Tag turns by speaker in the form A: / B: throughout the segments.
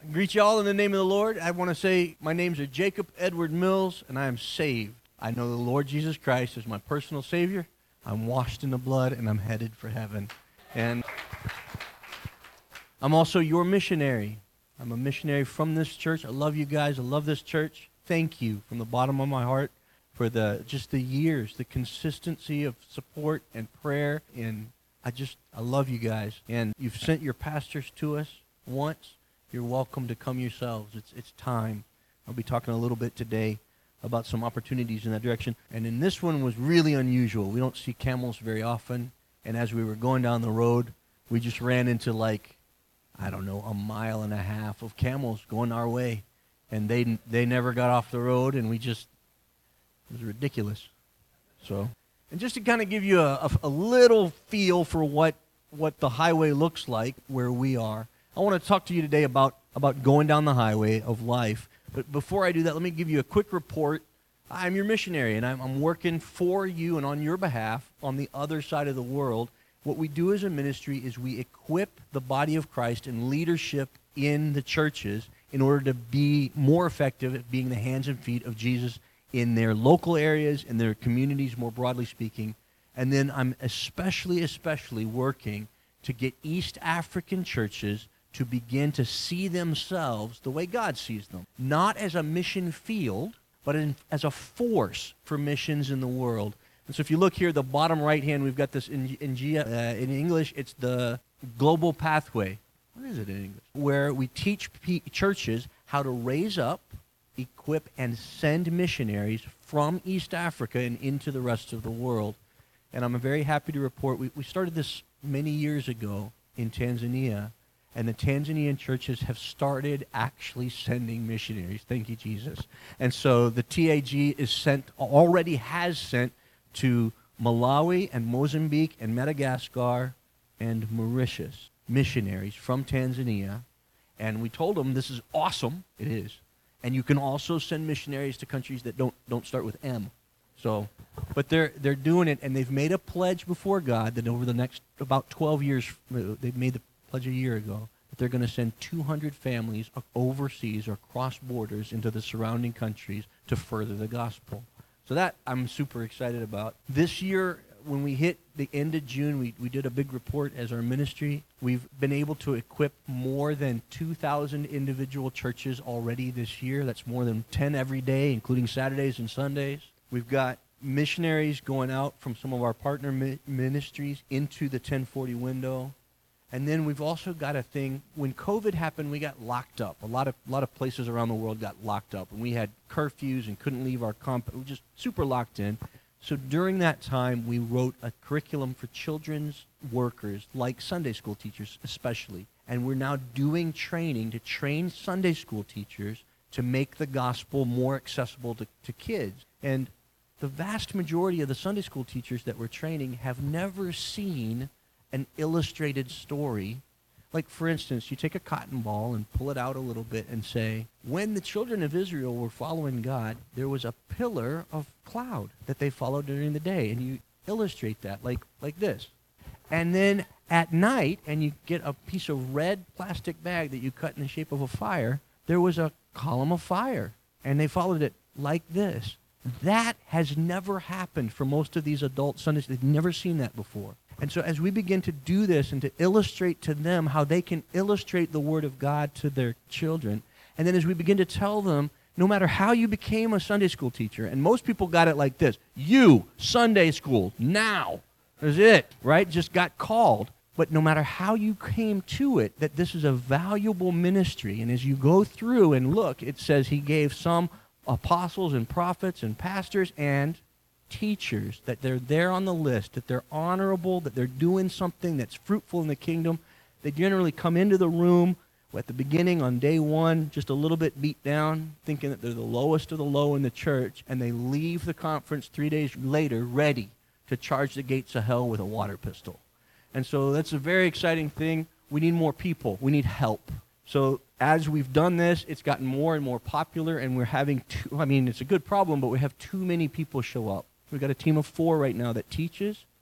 A: Greet you all in the name of the Lord. I want to say my names are Jacob Edward Mills, and I am saved. I know the Lord Jesus Christ is my personal Savior. I'm washed in the blood, and I'm headed for heaven. And I'm also your missionary. I'm a missionary from this church. I love you guys. I love this church. Thank you from the bottom of my heart for the years, the consistency of support and prayer. And I love you guys. And you've sent your pastors to us once. You're welcome to come yourselves. It's time. I'll be talking a little bit today about some opportunities in that direction. And then this one was really unusual. We don't see camels very often. And as we were going down the road, we just ran into a mile and a half of camels going our way. And they never got off the road, and it was ridiculous. So, and just to kind of give you a little feel for what the highway looks like where we are, I want to talk to you today about going down the highway of life. But before I do that, let me give you a quick report. I'm your missionary, and I'm working for you and on your behalf on the other side of the world. What we do as a ministry is we equip the body of Christ and leadership in the churches in order to be more effective at being the hands and feet of Jesus in their local areas, in their communities, more broadly speaking. And then I'm especially working to get East African churches to begin to see themselves the way God sees them. Not as a mission field, but as a force for missions in the world. And so if you look here, the bottom right hand, we've got this in English, it's the Global Pathway. What is it in English? Where we teach churches how to raise up, equip, and send missionaries from East Africa and into the rest of the world. And I'm very happy to report we started this many years ago in Tanzania, and the Tanzanian churches have actually sending missionaries. Thank you, Jesus. And so the TAG already has sent to Malawi and Mozambique and Madagascar and Mauritius missionaries from Tanzania. And we told them this is awesome. It is. And you can also send missionaries to countries that don't start with M. So, but they're doing it, and they've made a pledge before God that over the next about 12 years, they've made the pledge a year ago, that they're going to send 200 families overseas or cross borders into the surrounding countries to further the gospel. So that I'm super excited about. This year, when we hit the end of June, we did a big report as our ministry. We've been able to equip more than 2,000 individual churches already this year. That's more than 10 every day, including Saturdays and Sundays. We've got missionaries going out from some of our partner ministries into the 1040 window. And then we've also got a thing, when COVID happened, we got locked up. A lot of places around the world got locked up, and we had curfews and couldn't leave our compound. We were just super locked in. So during that time, we wrote a curriculum for children's workers, like Sunday school teachers especially. And we're now doing training to train Sunday school teachers to make the gospel more accessible to kids. And the vast majority of the Sunday school teachers that we're training have never seen an illustrated story. Like, for instance, you take a cotton ball and pull it out a little bit and say, when the children of Israel were following God, there was a pillar of cloud that they followed during the day. And you illustrate that like this. And then at night, and you get a piece of red plastic bag that you cut in the shape of a fire, there was a column of fire. And they followed it like this. That has never happened for most of these adult Sundays. They've never seen that before. And so as we begin to do this and to illustrate to them how they can illustrate the Word of God to their children, and then as we begin to tell them, no matter how you became a Sunday school teacher, and most people got it like this, you, Sunday school, now, that's it, right? Just got called. But no matter how you came to it, that this is a valuable ministry. And as you go through and look, it says he gave some apostles and prophets and pastors and teachers, that they're there on the list, that they're honorable, that they're doing something that's fruitful in the kingdom. They generally come into the room at the beginning on day one, just a little bit beat down, thinking that they're the lowest of the low in the church, and they leave the conference 3 days later ready to charge the gates of hell with a water pistol. And so that's a very exciting thing. We need more people. We need help. So as we've done this, it's gotten more and more popular, and we're having it's a good problem, but we have too many people show up. We've got a team of 4 right now that teaches.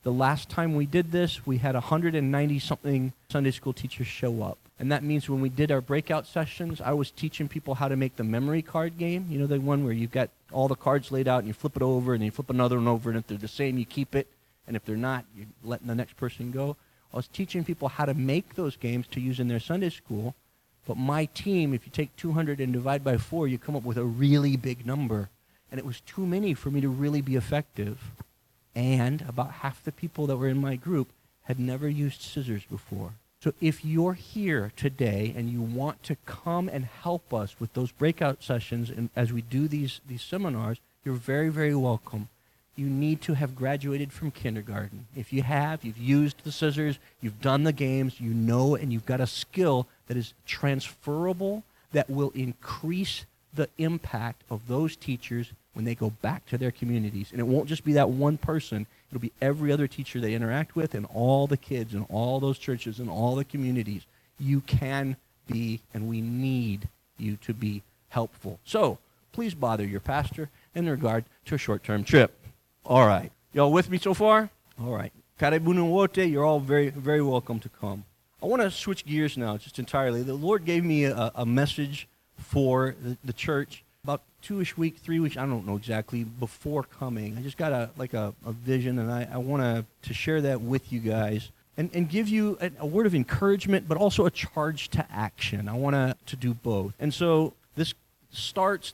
A: The last time we did this, we had 190-something Sunday school teachers show up. And that means when we did our breakout sessions, I was teaching people how to make the memory card game. You know, the one where you've got all the cards laid out and you flip it over and then you flip another one over, and if they're the same, you keep it. And if they're not, you're letting the next person go. I was teaching people how to make those games to use in their Sunday school. But my team, if you take 200 and divide by 4, you come up with a really big number. And it was too many for me to really be effective. And about half the people that were in my group had never used scissors before. So if you're here today and you want to come and help us with those breakout sessions and as we do these seminars, you're very, very welcome. You need to have graduated from kindergarten. If you have, you've used the scissors, you've done the games, you know, and you've got a skill that is transferable, that will increase the impact of those teachers when they go back to their communities. And it won't just be that one person. It'll be every other teacher they interact with and all the kids and all those churches and all the communities. You can be, and we need you to be helpful. So please bother your pastor in regard to a short-term trip. All right. Y'all with me so far? All right. Karibuni wote, you're all very, very welcome to come. I want to switch gears now just entirely. The Lord gave me a message for the church about 2-ish weeks, 3 weeks, I don't know exactly, before coming. I just got a vision, and I want to share that with you guys and give you a word of encouragement, but also a charge to action. I want to do both. And so this starts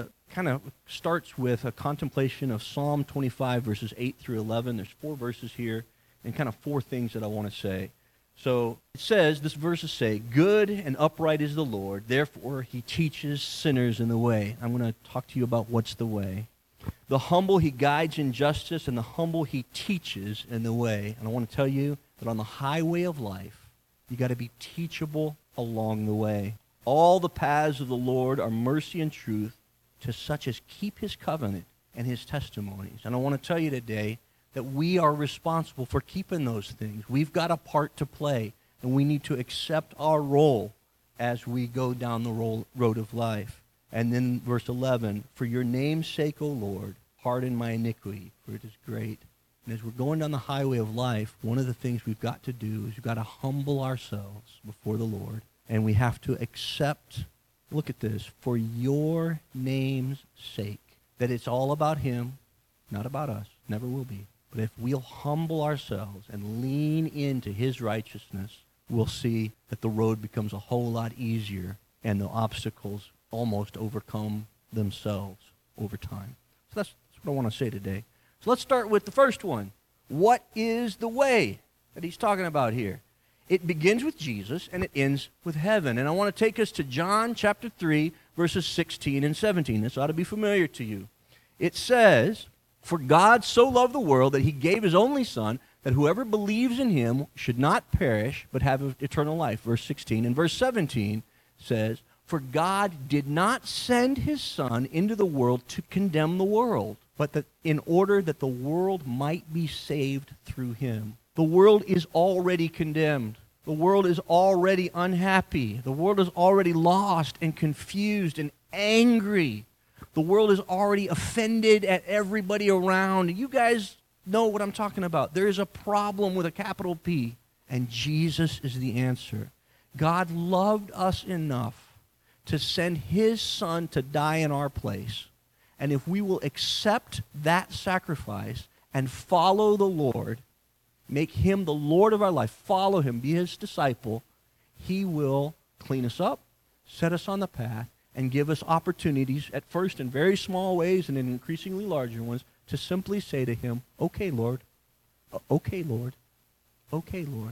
A: with a contemplation of Psalm 25, verses 8 through 11. There's 4 verses here and kind of 4 things that I want to say. So it says, this verses say, good and upright is the Lord, therefore he teaches sinners in the way. I'm going to talk to you about what's the way. The humble he guides in justice, and the humble he teaches in the way. And I want to tell you that on the highway of life, you got to be teachable along the way. All the paths of the Lord are mercy and truth to such as keep his covenant and his testimonies. And I want to tell you today that we are responsible for keeping those things. We've got a part to play, and we need to accept our role as we go down the road of life. And then verse 11, for your name's sake, O Lord, pardon my iniquity, for it is great. And as we're going down the highway of life, one of the things we've got to do is we've got to humble ourselves before the Lord, and we have to accept, look at this, for your name's sake, that it's all about him, not about us, never will be. But if we'll humble ourselves and lean into his righteousness, we'll see that the road becomes a whole lot easier and the obstacles almost overcome themselves over time. So that's what I want to say today. So let's start with the first one. What is the way that he's talking about here? It begins with Jesus and it ends with heaven. And I want to take us to John chapter 3, verses 16 and 17. This ought to be familiar to you. It says, for God so loved the world that he gave his only Son, that whoever believes in him should not perish, but have eternal life. Verse 16. And verse 17 says, for God did not send his Son into the world to condemn the world, but that in order that the world might be saved through him. The world is already condemned. The world is already unhappy. The world is already lost and confused and angry. The world is already offended at everybody around. You guys know what I'm talking about. There is a problem with a capital P, and Jesus is the answer. God loved us enough to send his Son to die in our place. And if we will accept that sacrifice and follow the Lord, make him the Lord of our life, follow him, be his disciple, he will clean us up, set us on the path, and give us opportunities, at first in very small ways and in increasingly larger ones, to simply say to him, okay, Lord, okay, Lord, okay, Lord.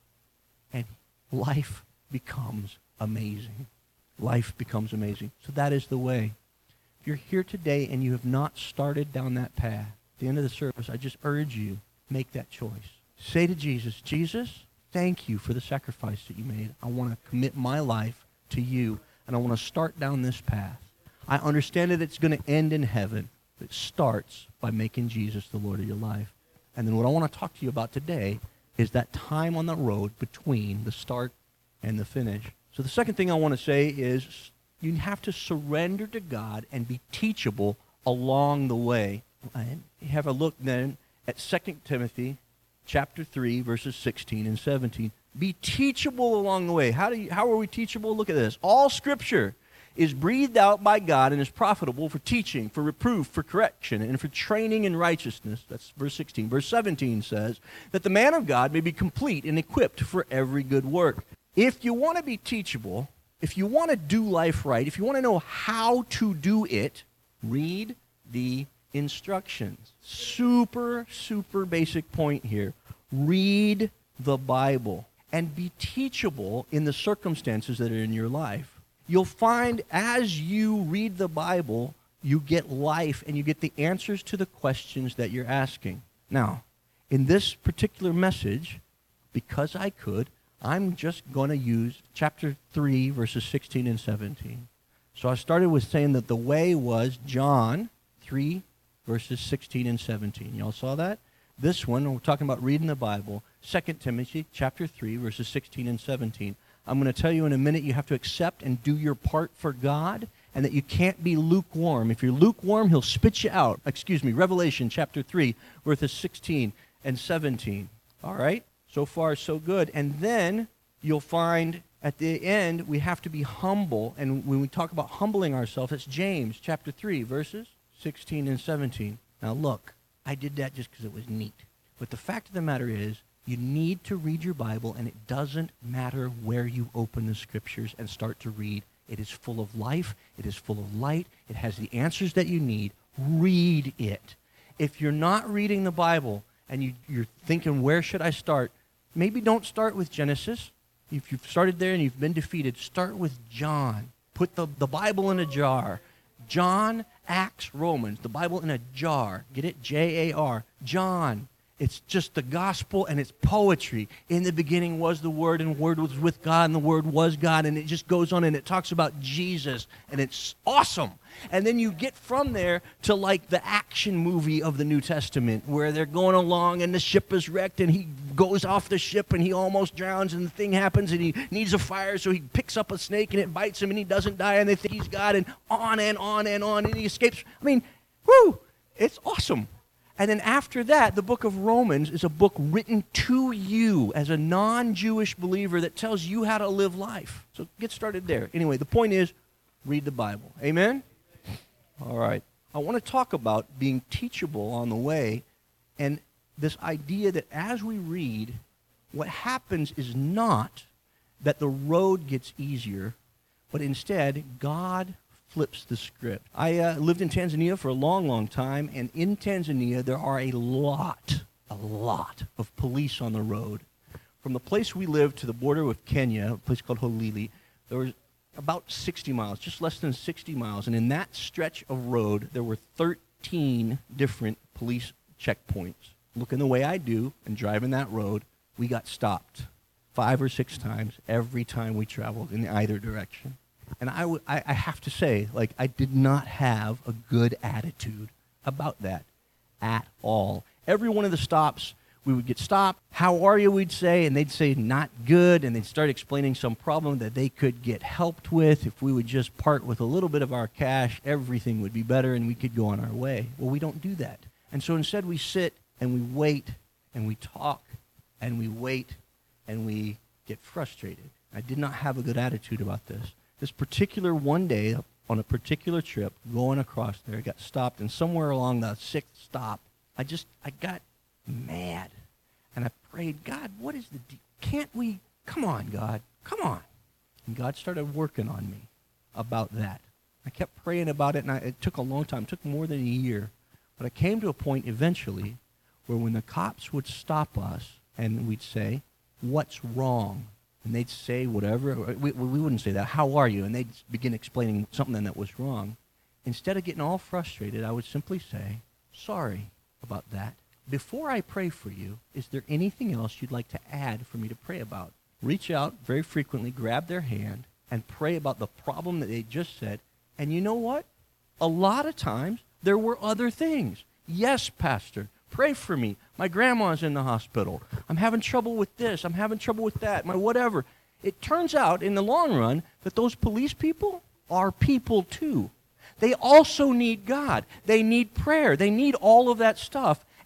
A: And life becomes amazing. Life becomes amazing. So that is the way. If you're here today and you have not started down that path, at the end of the service, I just urge you, make that choice. Say to Jesus, Jesus, thank you for the sacrifice that you made. I want to commit my life to you, and I want to start down this path. I understand that it's going to end in heaven, but it starts by making Jesus the Lord of your life. And then what I want to talk to you about today is that time on the road between the start and the finish. So the second thing I want to say is you have to surrender to God and be teachable along the way. And have a look then at 2 Timothy chapter 3, verses 16 and 17. Be teachable along the way. How are we teachable? Look at this. All Scripture is breathed out by God and is profitable for teaching, for reproof, for correction, and for training in righteousness. That's verse 16. Verse 17 says that the man of God may be complete and equipped for every good work. If you want to be teachable, if you want to do life right, if you want to know how to do it, read the instructions. Super, super basic point here. Read the Bible and be teachable in the circumstances that are in your life. You'll find as you read the Bible, you get life and you get the answers to the questions that you're asking. Now, in this particular message, because I could, I'm just going to use chapter 3, verses 16 and 17. So I started with saying that the way was John 3, verses 16 and 17. Y'all saw that? This one, we're talking about reading the Bible, 2 Timothy chapter 3, verses 16 and 17. I'm going to tell you in a minute you have to accept and do your part for God and that you can't be lukewarm. If you're lukewarm, he'll spit you out. Revelation chapter 3, verses 16 and 17. All right? So far, so good. And then you'll find at the end we have to be humble. And when we talk about humbling ourselves, it's James chapter 3, verses 16 and 17. Now look, I did that just because it was neat. But the fact of the matter is, you need to read your Bible, and it doesn't matter where you open the Scriptures and start to read. It is full of life. It is full of light. It has the answers that you need. Read it. If you're not reading the Bible and you're thinking, where should I start? Maybe don't start with Genesis. If you've started there and you've been defeated, start with John. Put the Bible in a jar. John, Acts, Romans. The Bible in a jar. Get it? J-A-R. John. It's just the gospel and it's poetry. In the beginning was the Word, and the Word was with God, and the Word was God. And it just goes on and it talks about Jesus, and it's awesome. And then you get from there to like the action movie of the New Testament where they're going along and the ship is wrecked and he goes off the ship and he almost drowns and the thing happens and he needs a fire, so he picks up a snake and it bites him and he doesn't die and they think he's God, and on and on and on, and he escapes. I mean, whoo, it's awesome. And then after that, the book of Romans is a book written to you as a non-Jewish believer that tells you how to live life. So get started there. Anyway, the point is, read the Bible. Amen? All right. I want to talk about being teachable on the way, and this idea that as we read, what happens is not that the road gets easier, but instead, God flips the script. I lived in Tanzania for a long, long time, and in Tanzania there are a lot of police on the road. From the place we lived to the border with Kenya, a place called Holili, there was about 60 miles, just less than 60 miles, and in that stretch of road there were 13 different police checkpoints. Looking the way I do and driving that road, we got stopped 5 or 6 times every time we traveled in either direction. And I have to say, like, I did not have a good attitude about that at all. Every one of the stops, we would get stopped. How are you, we'd say, and they'd say, not good, and they'd start explaining some problem that they could get helped with. If we would just part with a little bit of our cash, everything would be better, and we could go on our way. Well, we don't do that. And so instead we sit, and we wait, and we talk, and we wait, and we get frustrated. I did not have a good attitude about this. This particular one day, on a particular trip, going across there, I got stopped, and somewhere along the 6th stop, I got mad. And I prayed, God, what is the deal? Can't we, come on, God, come on. And God started working on me about that. I kept praying about it, and it took a long time. It took more than a year. But I came to a point eventually where when the cops would stop us, and we'd say, what's wrong? And they'd say whatever. We wouldn't say that. How are you? And they'd begin explaining something that was wrong. Instead of getting all frustrated, I would simply say, sorry about that. Before I pray for you, is there anything else you'd like to add for me to pray about? Reach out very frequently, grab their hand, and pray about the problem that they just said. And you know what? A lot of times, there were other things. Yes, Pastor. Pray for me. My grandma's in the hospital. I'm having trouble with this. I'm having trouble with that. My whatever. It turns out, in the long run, that those police people are people too. They also need God. They need prayer. They need all of that stuff.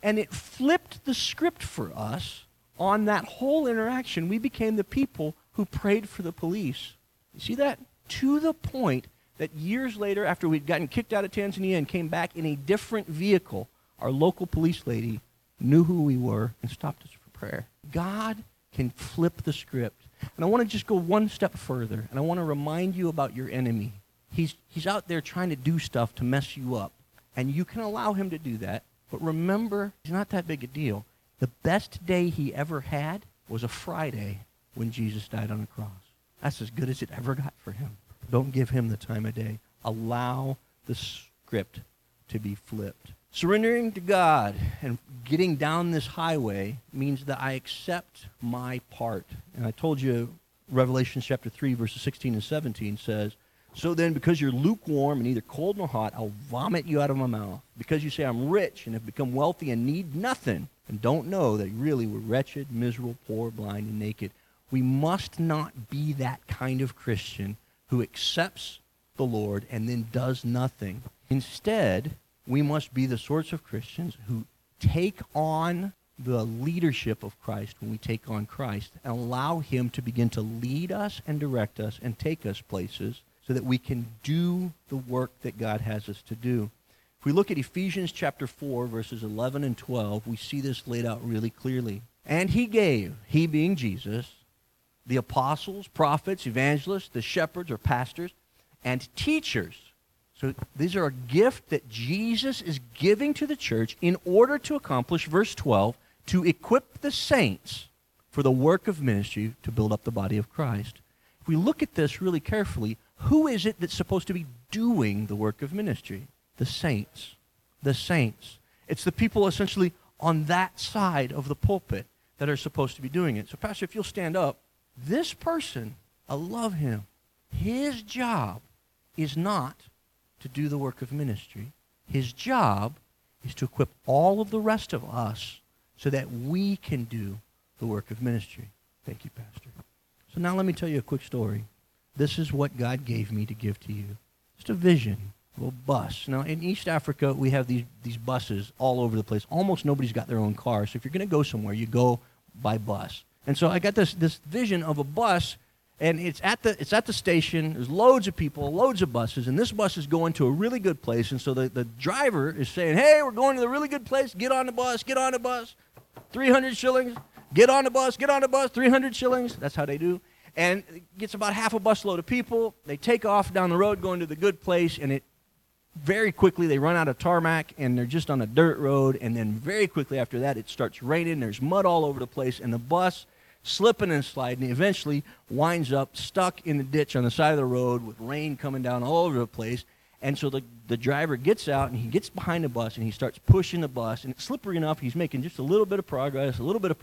A: And it flipped the script for us on that whole interaction. We became the people who prayed for the police. You see that? To the point that years later, after we'd gotten kicked out of Tanzania and came back in a different vehicle, our local police lady knew who we were and stopped us for prayer. God can flip the script. And I want to just go one step further, and I want to remind you about your enemy. He's out there trying to do stuff to mess you up, and you can allow him to do that, but remember, he's not that big a deal. The best day he ever had was a Friday when Jesus died on the cross. That's as good as it ever got for him. Don't give him the time of day. Allow the script to be flipped. Surrendering to God and getting down this highway means that I accept my part. And I told you Revelation chapter 3, verses 16 and 17 says, "So then, because you're lukewarm and neither cold nor hot, I'll vomit you out of my mouth. Because you say I'm rich and have become wealthy and need nothing, and don't know that really we're wretched, miserable, poor, blind, and naked." We must not be that kind of Christian who accepts the Lord and then does nothing. Instead, we must be the sorts of Christians who take on the leadership of Christ when we take on Christ and allow him to begin to lead us and direct us and take us places so that we can do the work that God has us to do. If we look at Ephesians chapter 4, verses 11 and 12, we see this laid out really clearly. "And he gave," he being Jesus, "the apostles, prophets, evangelists, the shepherds or pastors, and teachers." So these are a gift that Jesus is giving to the church in order to accomplish, verse 12, to equip the saints for the work of ministry to build up the body of Christ. If we look at this really carefully, who is it that's supposed to be doing the work of ministry? The saints. The saints. It's the people essentially on that side of the pulpit that are supposed to be doing it. So, Pastor, if you'll stand up, this person, I love him. His job is not to do the work of ministry. His job is to equip all of the rest of us so that we can do the work of ministry. Thank you, Pastor. So now let me tell you a quick story. This is what God gave me to give to you. Just a vision of a bus. Now, in East Africa, we have these buses all over the place. Almost nobody's got their own car. So if you're going to go somewhere, you go by bus. And so I got this vision of a bus, and it's at the station. There's loads of people, loads of buses, and this bus is going to a really good place. And so the driver is saying, "Hey, we're going to the really good place. Get on the bus, get on the bus. 300 shillings. Get on the bus, 300 shillings." That's how they do. And it gets about half a busload of people. They take off down the road going to the good place, and it very quickly they run out of tarmac, and they're just on a dirt road. And then very quickly after that, it starts raining. There's mud all over the place, and the bus, slipping and sliding, eventually winds up stuck in the ditch on the side of the road with rain coming down all over the place. And so the driver gets out, and he gets behind the bus, and he starts pushing the bus. And it's slippery enough. He's making just a little bit of progress,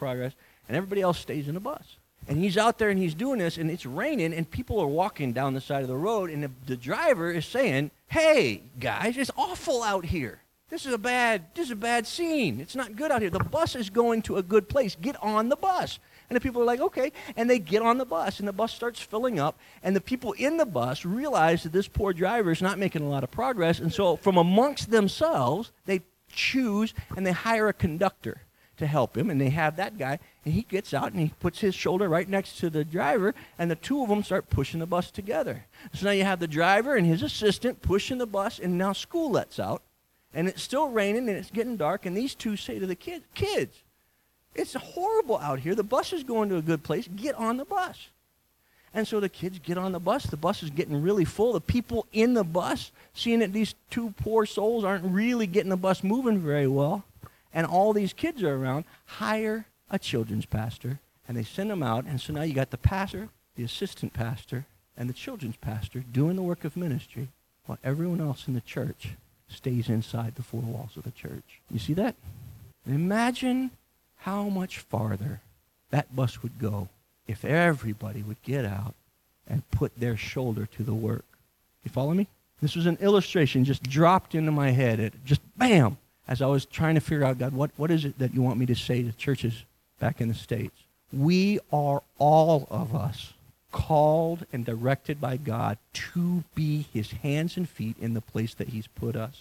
A: and everybody else stays in the bus. And he's out there, and he's doing this, and it's raining, and people are walking down the side of the road, and the driver is saying, "Hey, guys, it's awful out here. This is a bad scene. It's not good out here. The bus is going to a good place. Get on the bus." And the people are like, "Okay." And they get on the bus, and the bus starts filling up. And the people in the bus realize that this poor driver is not making a lot of progress. And so from amongst themselves, they choose and they hire a conductor to help him. And they have that guy, and he gets out, and he puts his shoulder right next to the driver, and the two of them start pushing the bus together. So now you have the driver and his assistant pushing the bus, and now school lets out. And it's still raining, and it's getting dark. And these two say to the kids, "It's horrible out here. The bus is going to a good place. Get on the bus." And so the kids get on the bus. The bus is getting really full. The people in the bus, seeing that these two poor souls aren't really getting the bus moving very well, and all these kids are around, hire a children's pastor, and they send them out. And so now you got the pastor, the assistant pastor, and the children's pastor doing the work of ministry while everyone else in the church stays inside the four walls of the church. You see that? And imagine how much farther that bus would go if everybody would get out and put their shoulder to the work. You follow me? This was an illustration just dropped into my head. It just bam, as I was trying to figure out, God, what is it that you want me to say to churches back in the States? We are, all of us, called and directed by God to be his hands and feet in the place that he's put us.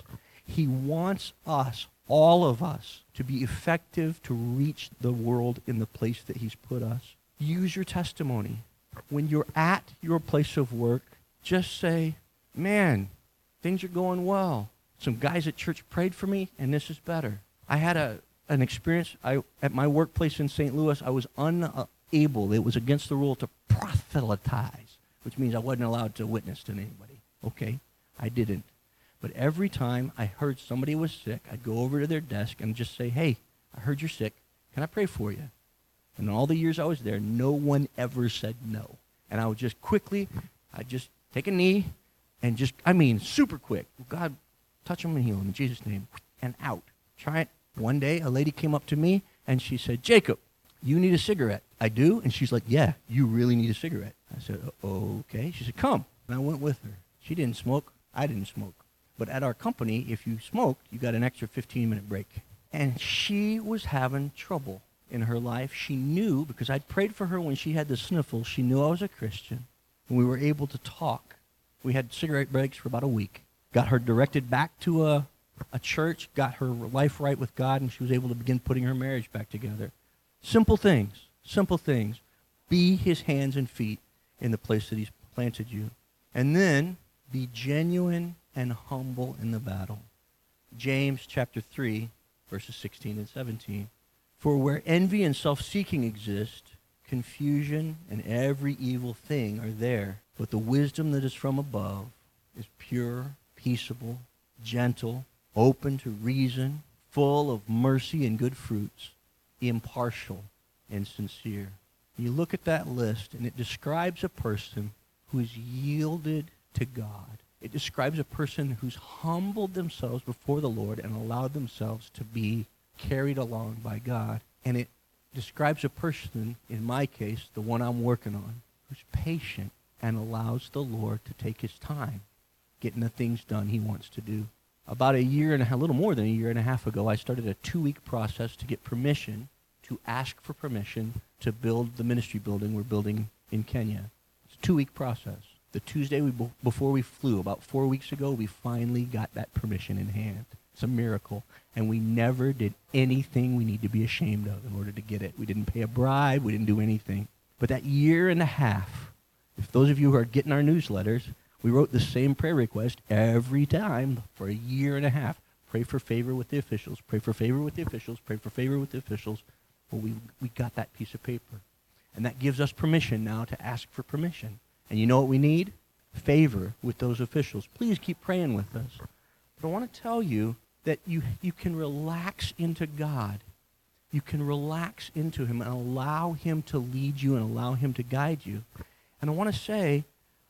A: He wants us, all of us, to be effective to reach the world in the place that he's put us. Use your testimony. When you're at your place of work, just say, man, things are going well. Some guys at church prayed for me, and this is better. I had an experience at my workplace in St. Louis. I was unable, it was against the rule, to proselytize, which means I wasn't allowed to witness to anybody. Okay? I didn't. But every time I heard somebody was sick, I'd go over to their desk and just say, hey, I heard you're sick. Can I pray for you? And in all the years I was there, no one ever said no. And I would just quickly, I'd just take a knee and just, super quick. God, touch them and heal them in Jesus' name. And out. Try it. One day, a lady came up to me and she said, Jacob, you need a cigarette. I do? And she's like, yeah, you really need a cigarette. I said, okay. She said, come. And I went with her. She didn't smoke. I didn't smoke. But at our company, if you smoked, you got an extra 15-minute break. And she was having trouble in her life. She knew, because I'd prayed for her when she had the sniffles, she knew I was a Christian. And we were able to talk. We had cigarette breaks for about a week. Got her directed back to a church, got her life right with God, and she was able to begin putting her marriage back together. Simple things. Simple things. Be his hands and feet in the place that he's planted you. And then be genuine and humble in the battle. James chapter 3, verses 16 and 17. For where envy and self-seeking exist, confusion and every evil thing are there. But the wisdom that is from above is pure, peaceable, gentle, open to reason, full of mercy and good fruits, impartial and sincere. You look at that list, and it describes a person who is yielded to God. It describes a person who's humbled themselves before the Lord and allowed themselves to be carried along by God. And it describes a person, in my case, the one I'm working on, who's patient and allows the Lord to take his time getting the things done he wants to do. About a little more than a year and a half ago, I started a 2-week process to get permission, to ask for permission to build the ministry building we're building in Kenya. It's a 2-week process. The Tuesday before we flew, about 4 weeks ago, we finally got that permission in hand. It's a miracle. And we never did anything we need to be ashamed of in order to get it. We didn't pay a bribe. We didn't do anything. But that year and a half, if those of you who are getting our newsletters, we wrote the same prayer request every time for a year and a half. Pray for favor with the officials. Pray for favor with the officials. Pray for favor with the officials. Well, we got that piece of paper. And that gives us permission now to ask for permission. And you know what we need? Favor with those officials. Please keep praying with us. But I want to tell you that you can relax into God. You can relax into him and allow him to lead you and allow him to guide you. And I want to say,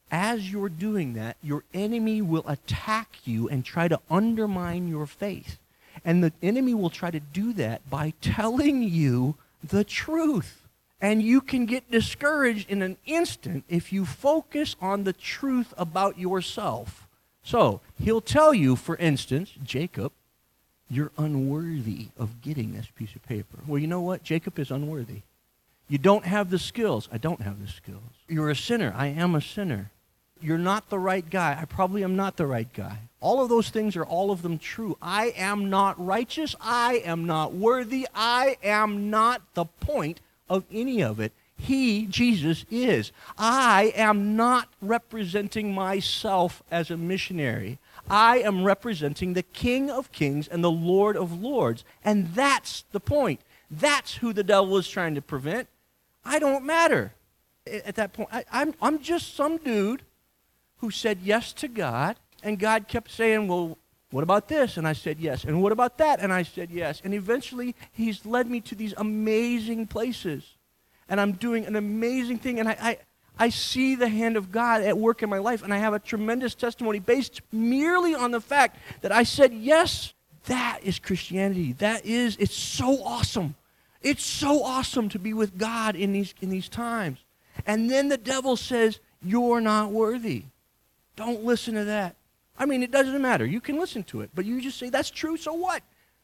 A: as you're doing that, your enemy will attack you and try to undermine your faith. And the enemy will try to do that by telling you the truth. And you can get discouraged in an instant if you focus on the truth about yourself. So, he'll tell you, for instance, Jacob, you're unworthy of getting this piece of paper. Well, you know what? Jacob is unworthy. You don't have the skills. I don't have the skills. You're a sinner. I am a sinner. You're not the right guy. I probably am not the right guy. All of those things are all of them true. I am not righteous. I am not worthy. I am not the point of any of it. He, Jesus, is. I am not representing myself as a missionary. I am representing the King of Kings and the Lord of Lords. And that's the point. That's who the devil is trying to prevent. I don't matter at that point. I'm just some dude who said yes to God, and God kept saying, well, what about this? And I said yes. And what about that? And I said yes. And eventually, he's led me to these amazing places. And I'm doing an amazing thing. And I see the hand of God at work in my life. And I have a tremendous testimony based merely on the fact that I said yes. That is Christianity. It's so awesome. It's so awesome to be with God in these times. And then the devil says, you're not worthy. Don't listen to that. I mean, it doesn't matter. You can listen to it, but you just say, that's true, so what?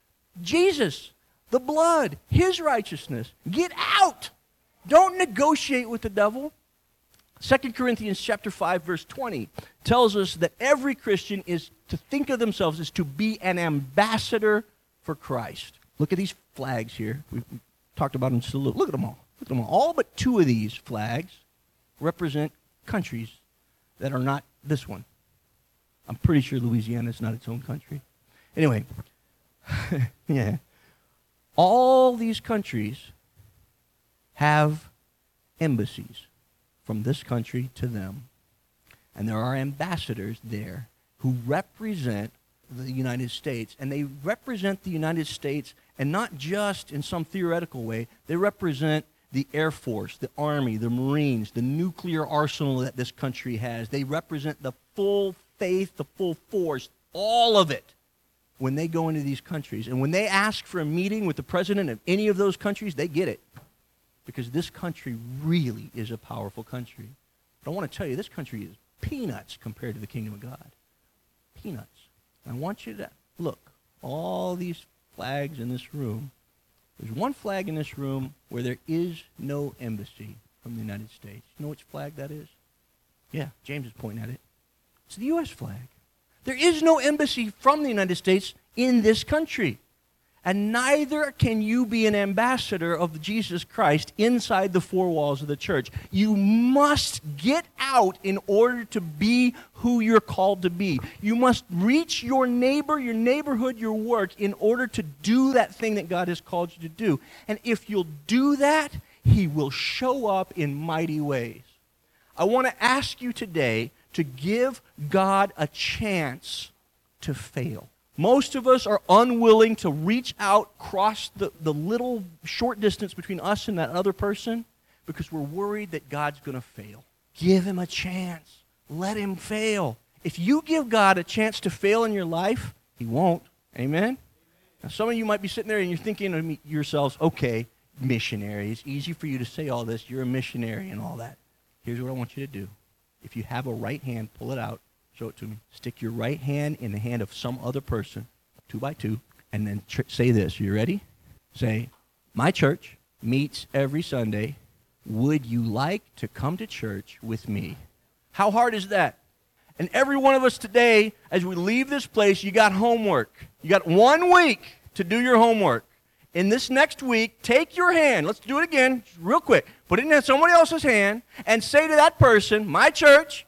A: Jesus, the blood, his righteousness, get out. Don't negotiate with the devil. 2 Corinthians chapter 5, verse 20 tells us that every Christian is to think of themselves as to be an ambassador for Christ. Look at these flags here. We've talked about them just a little. Look at them all. Look at them all. All but two of these flags represent countries that are not this one. I'm pretty sure Louisiana is not its own country. Anyway, yeah. All these countries have embassies from this country to them. And there are ambassadors there who represent the United States. And they represent the United States, and not just in some theoretical way. They represent the Air Force, the Army, the Marines, the nuclear arsenal that this country has. They represent the full faith, the full force, all of it when they go into these countries. And when they ask for a meeting with the president of any of those countries, they get it. Because this country really is a powerful country. But I want to tell you, this country is peanuts compared to the kingdom of God. Peanuts. And I want you to look, all these flags in this room. There's one flag in this room where there is no embassy from the United States. You know which flag that is? Yeah, James is pointing at it. It's the U.S. flag. There is no embassy from the United States in this country. And neither can you be an ambassador of Jesus Christ inside the four walls of the church. You must get out in order to be who you're called to be. You must reach your neighbor, your neighborhood, your work in order to do that thing that God has called you to do. And if you'll do that, He will show up in mighty ways. I want to ask you today to give God a chance to fail. Most of us are unwilling to reach out, cross the little short distance between us and that other person because we're worried that God's going to fail. Give Him a chance. Let Him fail. If you give God a chance to fail in your life, He won't. Amen? Now, some of you might be sitting there and you're thinking to yourselves, okay, missionary. It's easy for you to say all this. You're a missionary and all that. Here's what I want you to do. If you have a right hand, pull it out. Show it to me. Stick your right hand in the hand of some other person, 2 by 2, and then say this. Are you ready? Say, my church meets every Sunday. Would you like to come to church with me? How hard is that? And every one of us today, as we leave this place, you got homework. You got 1 week to do your homework. In this next week, take your hand. Let's do it again real quick. Put it in somebody else's hand and say to that person, my church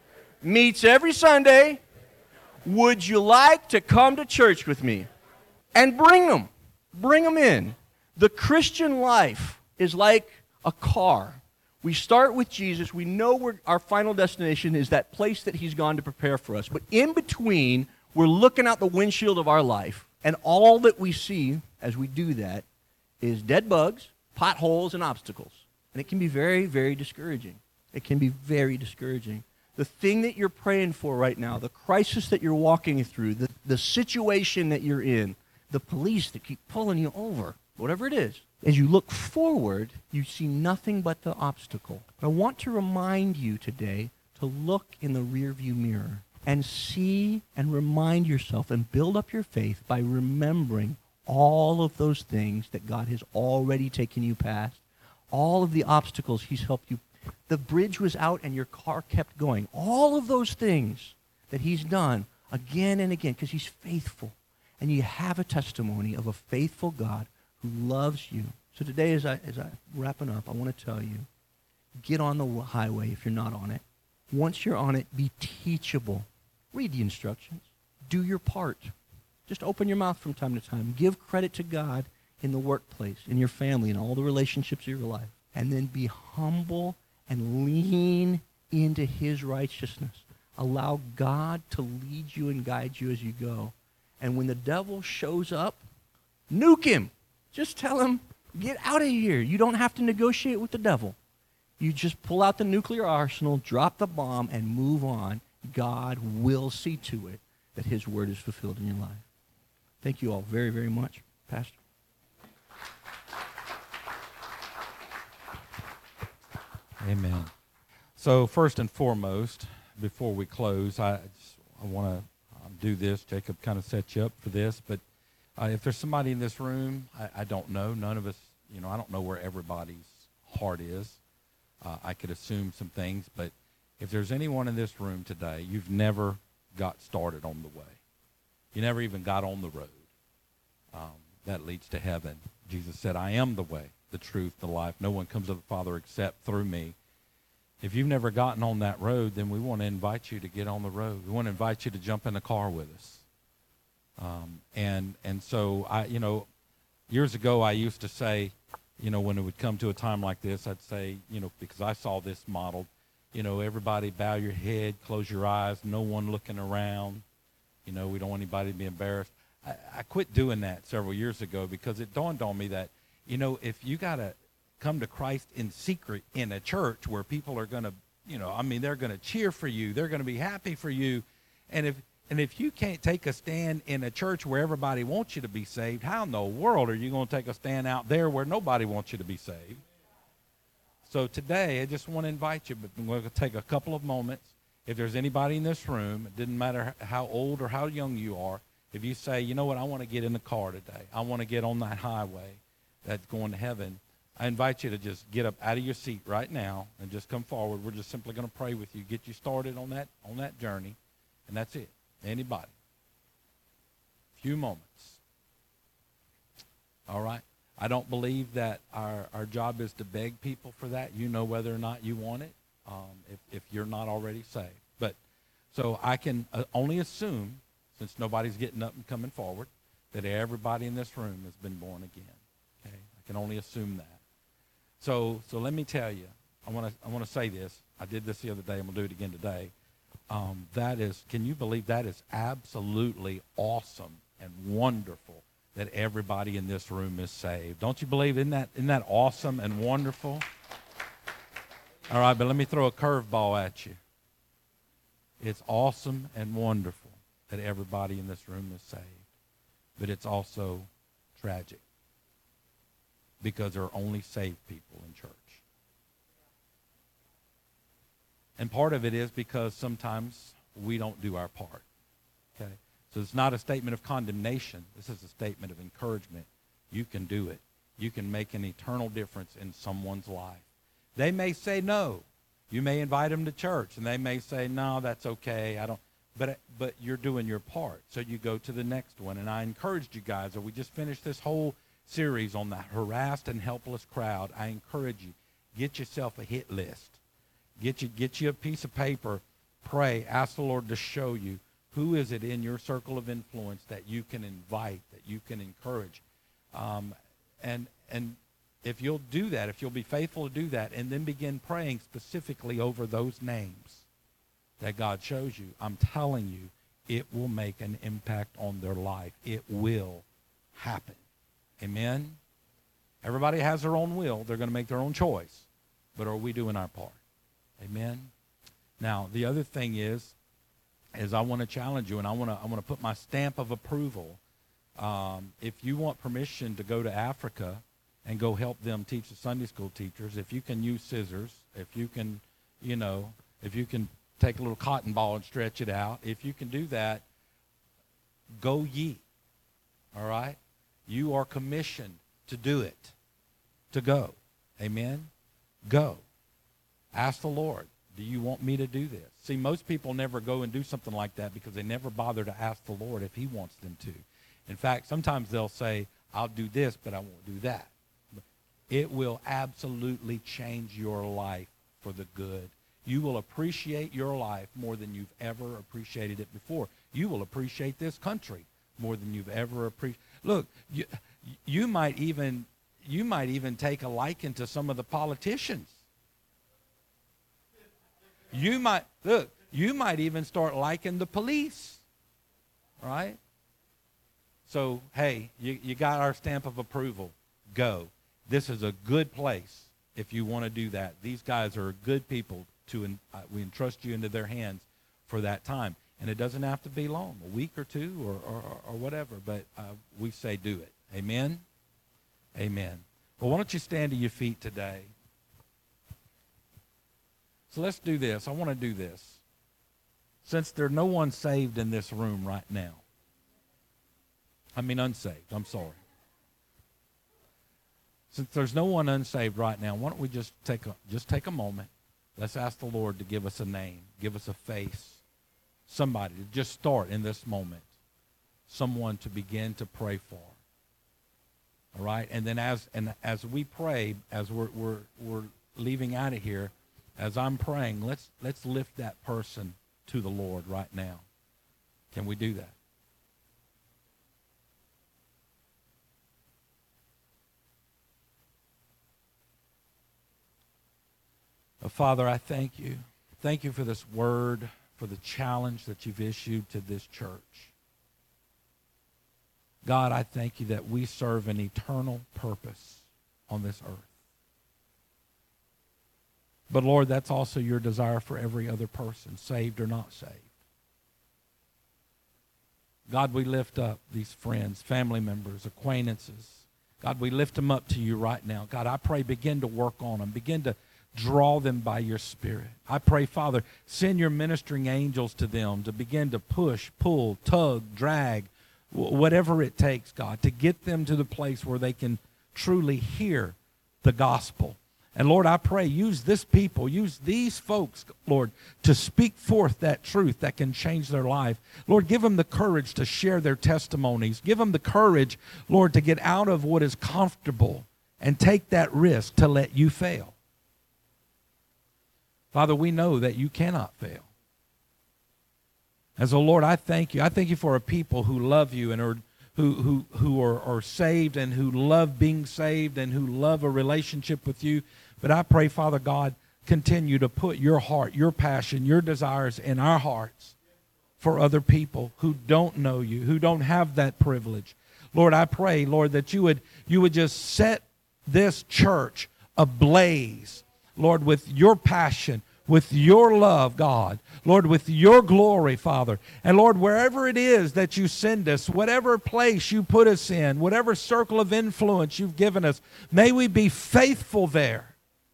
A: meets every Sunday. Would you like to come to church with me? And bring them. Bring them in. The Christian life is like a car. We start with Jesus. We know our final destination is that place that He's gone to prepare for us. But in between, we're looking out the windshield of our life, and all that we see as we do that is dead bugs, potholes, and obstacles. And it can be very, very discouraging. It can be very discouraging. The thing that you're praying for right now, the crisis that you're walking through, the situation that you're in, the police that keep pulling you over, whatever it is, as you look forward, you see nothing but the obstacle. But I want to remind you today to look in the rearview mirror and see and remind yourself and build up your faith by remembering all of those things that God has already taken you past, all of the obstacles He's helped you. The bridge was out and your car kept going. All of those things that He's done again and again because He's faithful. And you have a testimony of a faithful God who loves you. So today as I wrapping up, I want to tell you, get on the highway if you're not on it. Once you're on it, be teachable. Read the instructions. Do your part. Just open your mouth from time to time. Give credit to God in the workplace, in your family, in all the relationships of your life. And then be humble and lean into His righteousness. Allow God to lead you and guide you as you go. And when the devil shows up, nuke him. Just tell him, get out of here. You don't have to negotiate with the devil. You just pull out the nuclear arsenal, drop the bomb, and move on. God will see to it that His word is fulfilled in your life. Thank you all very, very much, Pastor.
B: Amen. So first and foremost, before we close, I want to do this. Jacob kind of set you up for this, but if there's somebody in this room, I don't know. None of us, I don't know where everybody's heart is. I could assume some things, but if there's anyone in this room today, you've never got started on the way. You never even got on the road that leads to heaven. Jesus said, I am the way, the truth, the life. No one comes to the Father except through me. If you've never gotten on that road, then we want to invite you to get on the road. We want to invite you to jump in the car with us. And so years ago I used to say, when it would come to a time like this, I'd say, because I saw this modeled, everybody bow your head, close your eyes, no one looking around. We don't want anybody to be embarrassed. I quit doing that several years ago because it dawned on me that, if you got to come to Christ in secret in a church where people are going to, they're going to cheer for you, they're going to be happy for you. And if you can't take a stand in a church where everybody wants you to be saved, how in the world are you going to take a stand out there where nobody wants you to be saved? So today, I just want to invite you, but we're going to take a couple of moments. If there's anybody in this room, it didn't matter how old or how young you are, if you say, you know what, I want to get in the car today. I want to get on that highway that's going to heaven. I invite you to just get up out of your seat right now and just come forward. We're just simply going to pray with you, get you started on that journey, and that's it. Anybody? Few moments. All right? I don't believe that our job is to beg people for that. You know whether or not you want it if you're not already saved. But so I can only assume, since nobody's getting up and coming forward, that everybody in this room has been born again. Okay? I can only assume that. So let me tell you, I want to say this. I did this the other day. I'm going to do it again today. That is, can you believe that is absolutely awesome and wonderful that everybody in this room is saved? Don't you believe? Isn't that awesome and wonderful? All right, but let me throw a curveball at you. It's awesome and wonderful that everybody in this room is saved, but it's also tragic because there are only saved people in church. And part of it is because sometimes we don't do our part. Okay? So it's not a statement of condemnation. This is a statement of encouragement. You can do it. You can make an eternal difference in someone's life. They may say no. You may invite them to church, and they may say, no, that's okay. I don't. But you're doing your part. So you go to the next one. And I encouraged you guys, we just finished this whole series on the harassed and helpless crowd. I encourage you, get yourself a hit list. Get you a piece of paper, pray, ask the Lord to show you who is it in your circle of influence that you can invite, that you can encourage. And if you'll do that, if you'll be faithful to do that, and then begin praying specifically over those names that God shows you, I'm telling you, it will make an impact on their life. It will happen. Amen? Everybody has their own will. They're going to make their own choice. But are we doing our part? Amen? Now, the other thing is I want to challenge you, and I want to put my stamp of approval. If you want permission to go to Africa and go help them teach the Sunday school teachers, if you can use scissors, if you can take a little cotton ball and stretch it out, if you can do that, go ye. All right? You are commissioned to do it, to go. Amen? Go. Ask the Lord, do you want me to do this? See, most people never go and do something like that because they never bother to ask the Lord if he wants them to. In fact, sometimes they'll say, I'll do this, but I won't do that. It will absolutely change your life for the good. You will appreciate your life more than you've ever appreciated it before. You will appreciate this country more than you've ever appreciated. Look, you might even take a liking to some of the politicians. You might even start liking the police, right? So, hey, you got our stamp of approval. Go. This is a good place if you want to do that. These guys are good people. We entrust you into their hands for that time. And it doesn't have to be long, a week or two or whatever, but we say do it. Amen? Amen. Well, why don't you stand to your feet today? So let's do this. I want to do this. Since there's no one saved in this room right now. I mean unsaved. I'm sorry. Since there's no one unsaved right now, why don't we just take a moment. Let's ask the Lord to give us a name, give us a face, somebody to just start in this moment, someone to begin to pray for. All right, and then as we pray, as we're leaving out of here, as I'm praying, let's lift that person to the Lord right now. Can we do that? Father, I thank you. Thank you for this word, for the challenge that you've issued to this church. God, I thank you that we serve an eternal purpose on this earth. But Lord, that's also your desire for every other person, saved or not saved. God, we lift up these friends, family members, acquaintances. God, we lift them up to you right now. God, I pray begin to work on them. Begin to draw them by your Spirit. I pray, Father, send your ministering angels to them to begin to push, pull, tug, drag, whatever it takes, God, to get them to the place where they can truly hear the gospel. And Lord, I pray, use this people, use these folks, Lord, to speak forth that truth that can change their life. Lord, give them the courage to share their testimonies. Give them the courage, Lord, to get out of what is comfortable and take that risk to let you fail. Father, we know that you cannot fail. And so, Lord, I thank you. I thank you for a people who love you and who are saved and who love being saved and who love a relationship with you. But I pray, Father God, continue to put your heart, your passion, your desires in our hearts for other people who don't know you, who don't have that privilege. Lord, I pray, Lord, that you would just set this church ablaze, Lord, with your passion, with your love, God. Lord, with your glory, Father. And Lord, wherever it is that you send us, whatever place you put us in, whatever circle of influence you've given us, may we be faithful there.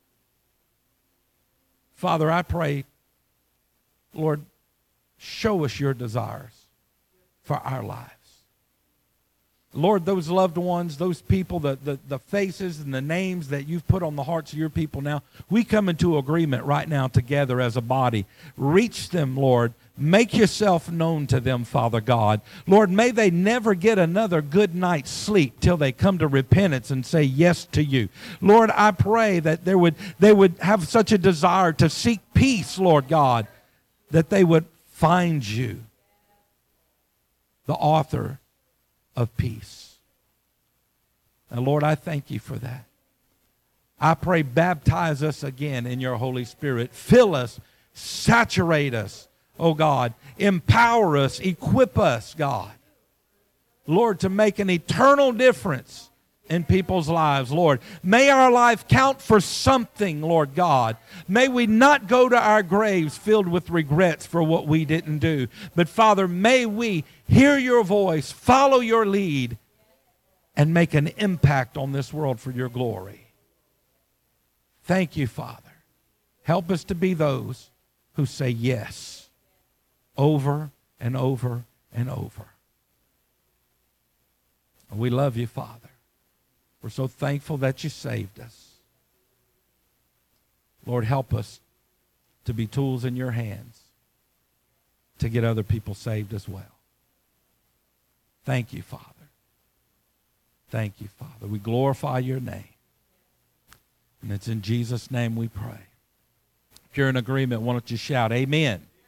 B: Father, I pray, Lord, show us your desires for our lives. Lord, those loved ones, those people, the faces and the names that you've put on the hearts of your people now, we come into agreement right now together as a body. Reach them, Lord. Make yourself known to them, Father God. Lord, may they never get another good night's sleep till they come to repentance and say yes to you. Lord, I pray that they would have such a desire to seek peace, Lord God, that they would find you, the author of peace. And Lord, I thank you for that. I pray, baptize us again in your Holy Spirit. Fill us, saturate us, oh God. Empower us, equip us, God. Lord, to make an eternal difference in people's lives, Lord. May our life count for something, Lord God. May we not go to our graves filled with regrets for what we didn't do. But Father, may we hear your voice, follow your lead, and make an impact on this world for your glory. Thank you, Father. Help us to be those who say yes over and over and over. We love you, Father. We're so thankful that you saved us. Lord, help us to be tools in your hands to get other people saved as well. Thank you, Father. Thank you, Father. We glorify your name. And it's in Jesus' name we pray. If you're in agreement, why don't you shout, amen.